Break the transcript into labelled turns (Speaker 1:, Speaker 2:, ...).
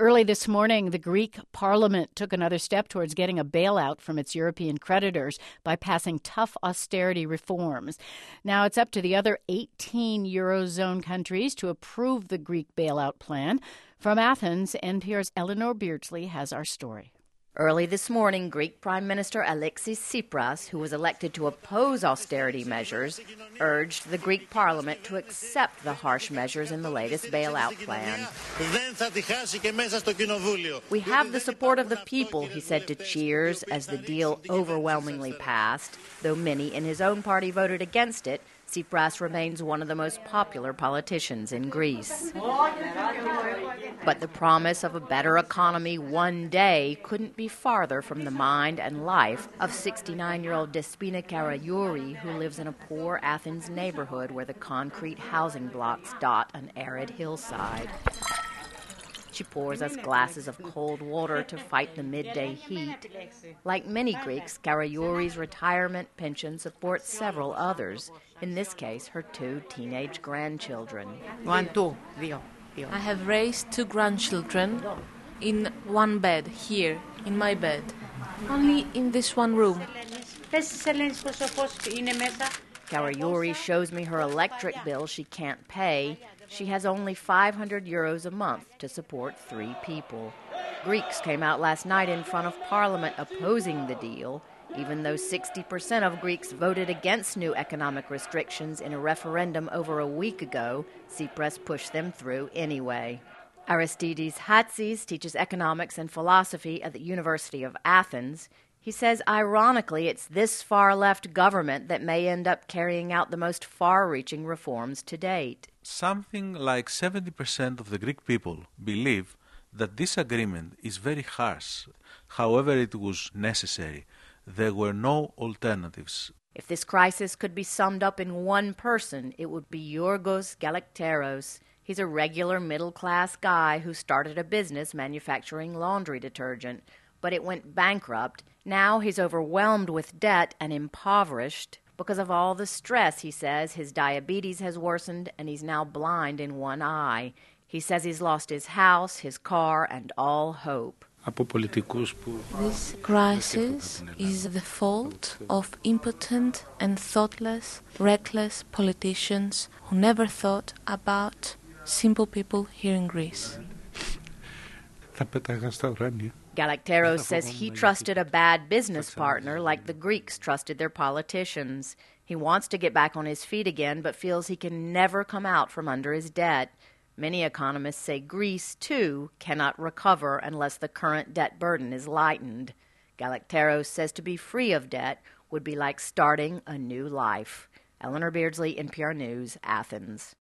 Speaker 1: Early this morning, the Greek parliament took another step towards getting a bailout from its European creditors by passing tough austerity reforms. Now it's up to the other 18 Eurozone countries to approve the Greek bailout plan. From Athens, NPR's Eleanor Beardsley has our story.
Speaker 2: Early this morning, Greek Prime Minister Alexis Tsipras, who was elected to oppose austerity measures, urged the Greek parliament to accept the harsh measures in the latest bailout plan. We have the support of the people, he said to Cheers as the deal overwhelmingly passed. Though many in his own party voted against it, Tsipras remains one of the most popular politicians in Greece. But the promise of a better economy one day couldn't be farther from the mind and life of 69-year-old Despina Karagiorri, who lives in a poor Athens neighborhood where the concrete housing blocks dot an arid hillside. She pours us glasses of cold water to fight the midday heat. Like many Greeks, Karagiorri's retirement pension supports several others, in this case her 2 teenage grandchildren.
Speaker 3: I have raised 2 grandchildren in one bed, here, in my bed, only in this one room.
Speaker 2: Karagiorri shows me her electric bill she can't pay. She has only 500 euros a month to support 3 people. Greeks came out last night in front of Parliament opposing the deal, even though 60% of Greeks voted against new economic restrictions in a referendum over a week ago. Tsipras pushed them through anyway. Aristides Hatsis teaches economics and philosophy at the University of Athens. He says, ironically, it's this far-left government that may end up carrying out the most far-reaching reforms to date.
Speaker 4: Something like 70% of the Greek people believe that this agreement is very harsh. However, it was necessary. There were no alternatives.
Speaker 2: If this crisis could be summed up in one person, it would be Yorgos Galakteros. He's a regular middle-class guy who started a business manufacturing laundry detergent, but it went bankrupt. Now he's overwhelmed with debt and impoverished. Because of all the stress, he says, his diabetes has worsened and he's now blind in one eye. He says he's lost his house, his car, and all hope.
Speaker 3: This crisis is the fault of impotent and thoughtless, reckless politicians who never thought about simple people here in Greece.
Speaker 2: Galakteros says he trusted a bad business partner like the Greeks trusted their politicians. He wants to get back on his feet again, but feels he can never come out from under his debt. Many economists say Greece, too, cannot recover unless the current debt burden is lightened. Galakteros says to be free of debt would be like starting a new life. Eleanor Beardsley, NPR News, Athens.